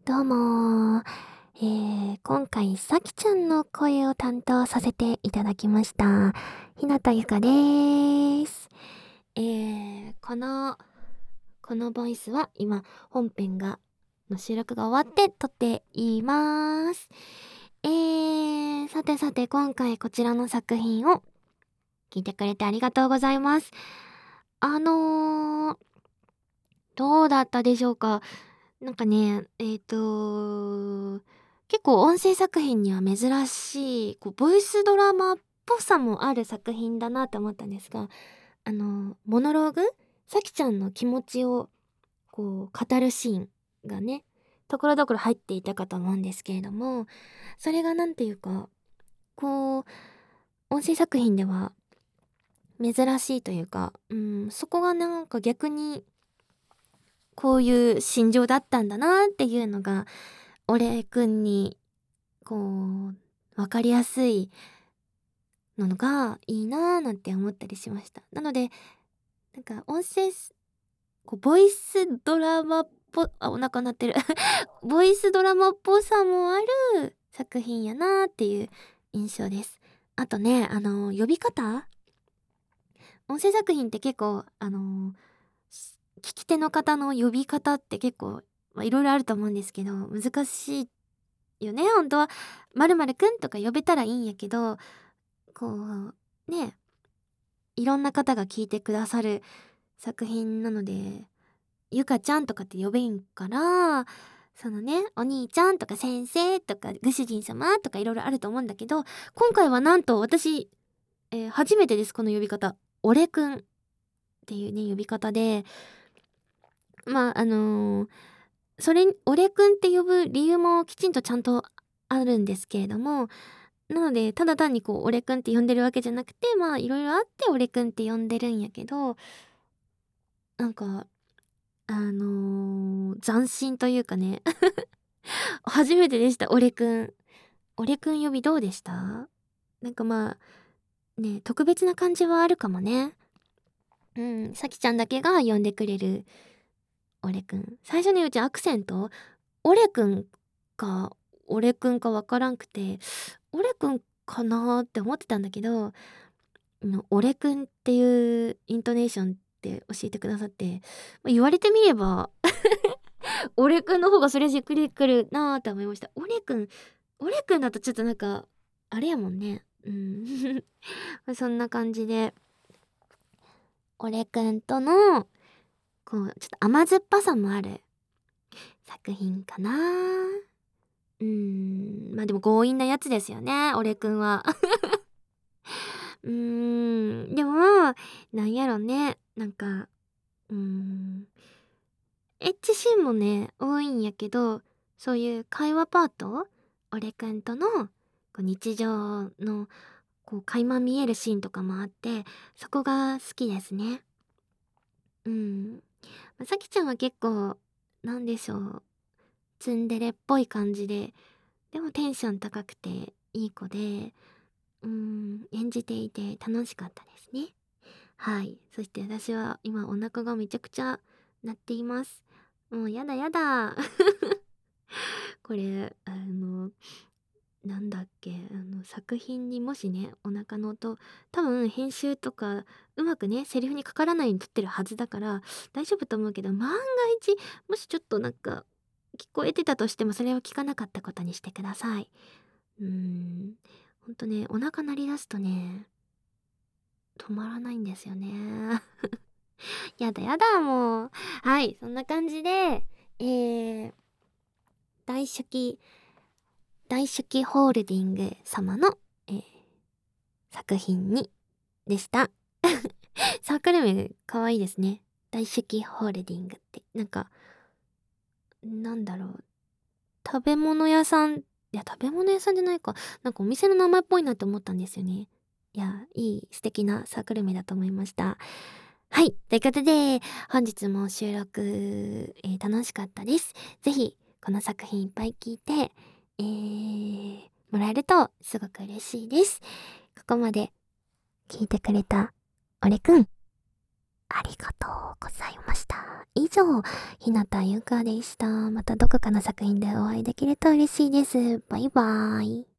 どうも今回さきちゃんの声を担当させていただきました日向ゆかです。このボイスは今本編の収録が終わって撮っています。さて今回こちらの作品を聞いてくれてありがとうございます。どうだったでしょうか。なんかね、結構音声作品には珍しい、ボイスドラマっぽさもある作品だなと思ったんですが、モノローグさきちゃんの気持ちを語るシーンがね、ところどころ入っていたかと思うんですけれども、それがなんていうか、音声作品では珍しいというか、そこがなんか逆にこういう心情だったんだなっていうのが、俺くんに、わかりやすいのがいいなーなんて思ったりしました。なので、なんか音声ボイスドラマっぽ、お腹鳴ってる。ボイスドラマっぽさもある作品やなーっていう印象です。あとね、呼び方音声作品って結構、聞き手の方の呼び方って結構、いろいろあると思うんですけど、難しいよね。本当は、〇〇くんとか呼べたらいいんやけど、ね、いろんな方が聞いてくださる作品なので、ゆかちゃんとかって呼べんから、そのね、お兄ちゃんとか先生とかご主人様とかいろいろあると思うんだけど、今回はなんと私、初めてです、この呼び方。俺くんっていうね、呼び方で、俺くんって呼ぶ理由もきちんとちゃんとあるんですけれども、なので、ただ単に俺くんって呼んでるわけじゃなくて、いろいろあって俺くんって呼んでるんやけど、なんか、斬新というかね、初めてでした、俺くん。俺くん呼びどうでした？なんかね、特別な感じはあるかもね。さきちゃんだけが呼んでくれる俺くん。最初にうちアクセント俺くんか、俺くんかわからんくて、俺くんかなーって思ってたんだけど、俺くんっていうイントネーションって教えてくださって、言われてみれば、俺くんの方がそれしっくりくるなーって思いました。俺くんだとちょっとなんか、あれやもんね。そんな感じで、俺くんとの、ちょっと甘酸っぱさもある作品かな。でも強引なやつですよね、俺くんは。でも、なんやろね、なんか、エッチシーンもね、多いんやけど、そういう会話パート俺くんとの、日常の、垣間見えるシーンとかもあって、そこが好きですね。さきちゃんは結構、なんでしょう、ツンデレっぽい感じで、でもテンション高くていい子で、演じていて楽しかったですね。はい。そして私は今お腹がめちゃくちゃ鳴っています。もうやだやだ。これ、なんだっけ、作品にもしね、お腹の音、多分編集とかうまくね、セリフにかからないように撮ってるはずだから大丈夫と思うけど、万が一、もしちょっとなんか聞こえてたとしてもそれは聞かなかったことにしてください。ほんとね、お腹鳴り出すとね、止まらないんですよね。やだやだ、もう。はい、そんな感じで、大初期、大初期ホールディング様の、作品に、でした。サークル名かわいいですね。大初期ホールディングって。なんか、なんだろう。食べ物屋さん、いや、食べ物屋さんじゃないか。なんかお店の名前っぽいなって思ったんですよね。いや、いい素敵なサークル名だと思いました。はい。ということで、本日も収録、楽しかったです。ぜひ、この作品いっぱい聞いて、もらえるとすごく嬉しいです。ここまで聞いてくれた、俺くん、ありがとうございました。 以上、ひなたゆかでした。またどこかの作品でお会いできると嬉しいです。バイバーイ。